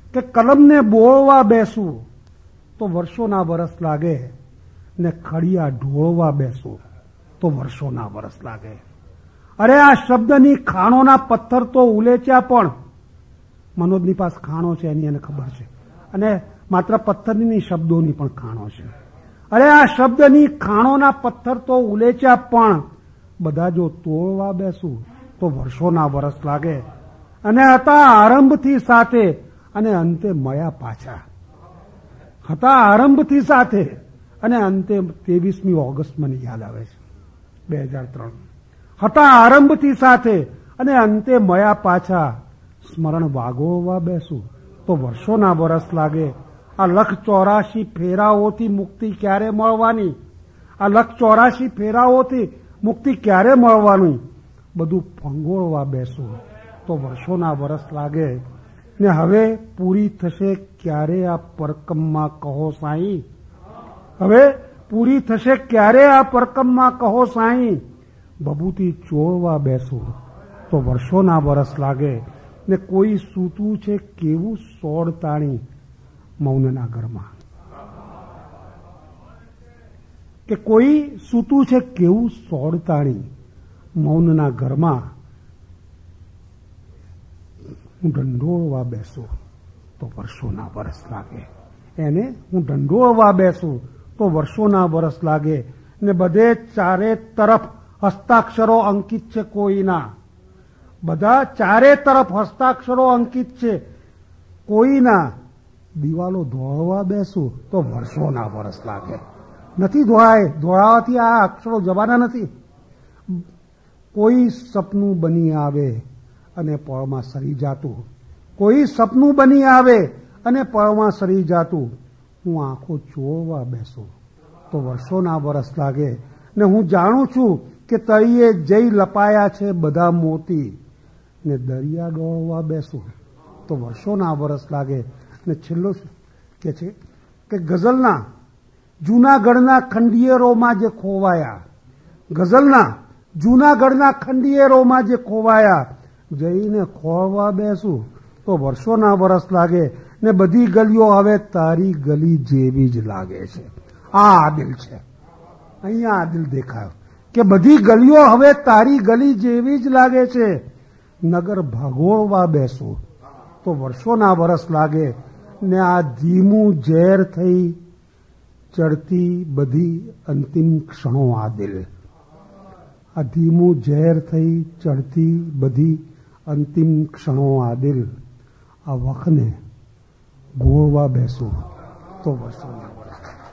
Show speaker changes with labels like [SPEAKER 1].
[SPEAKER 1] કે કલમને બોળવા બેસું તો વર્ષોના વરસ લાગે ને ખડિયા ઢોળવા બેસું તો વર્ષોના વરસ લાગે. અરે આ શબ્દની ખાણોના પથ્થર તો ઉલેચ્યા પણ મનોજની પાસે ખાણો છે એની એને ખબર છે, અને માત્ર પથ્થરની શબ્દોની પણ ખાણો છે. અરે આ શબ્દની ખાણોના પથ્થર તો ઉલેચ્યા પણ બધા જો તોડવા બેસું તો વર્ષોના વરસ લાગે. અને હતા આરંભથી સાથે અને અંતે મળ્યા પાછા. હતા આરંભથી સાથે અને અંતે 23મી ઓગસ્ટ મને યાદ આવે છે 2003. હતા આરંભથી સાથે અને અંતે મળ્યા પાછા. સ્મરણ વાગોળવા બેસું તો વર્ષોના વરસ લાગે. આ 184 ફેરાઓથી મુક્તિ ક્યારે મળવાની? આ 184 ફેરાઓથી મુક્તિ ક્યારે મળવાની? બધું ફંગોળવા બેસું તો વર્ષોના વરસ લાગે. ને હવે પૂરી થશે ક્યારે આ પરકમમાં કહો સાईं? હવે પૂરી થશે ક્યારે આ પરકમમાં કહો સાईं? બબૂતી ચોળવા બેસું તો વર્ષોના વરસ લાગે. ને કોઈ સૂતું છે કેવું સોળ તાણી મૌનના ઘરમાં, કે કોઈ સૂતું છે કેવું સોળ તાણી મૌનના ઘરમાં. હું ઢંઢોળવા બેસું તો વર્ષોના વરસ લાગે. એને હું ઢંઢોળવા બેસું તો વર્ષોના વરસ લાગે. ને બધે ચારે તરફ હસ્તાક્ષરો અંકિત છે કોઈના. બધા ચારે તરફ હસ્તાક્ષરો અંકિત છે કોઈના. દિવાલો ધોળવા બેસું તો વર્ષોના વરસ લાગે. નથી ધોળાવાથી આ અક્ષરો જવાના નથી. કોઈ સપનું બની આવે અને પળમાં સરી જાતું. કોઈ સપનું બની આવે અને પળમાં સરી જાતું. હું આંખો ચોળવા બેસું તો વર્ષોના વરસ લાગે. ને હું જાણું છું કે તળિયે જઈ લપાયા છે બધા મોતી. ને દરિયા ડોળવા બેસું તો વર્ષોના વરસ લાગે. ને છેલ્લો કે છે કે ગઝલના જૂનાગઢના ખંડિયેરોમાં જે ખોવાયા, ગઝલના જૂનાગઢના ખંડિયેરોમાં જે ખોવાયા, જઈને ખોળવા બેસું તો વર્ષોના વરસ લાગે. ને બધી ગલીઓ હવે તારી ગલી જેવી જ લાગે છે. આ આદિલ છે, અહીંયા આદિલ દેખાયો કે બધી ગલીઓ હવે તારી ગલી જેવી જ લાગે છે. નગર ભગોળવા બેસું તો વર્ષોના વરસ લાગે. ને આ ધીમું ઝેર થઈ ચડતી બધી અંતિમ ક્ષણો આદિલ. આ ધીમું ઝેર થઈ ચડતી બધી અંતિમ ક્ષણો આદિલ. આ વખને ગોળવા બેસું તો વર્ષોના વરસ.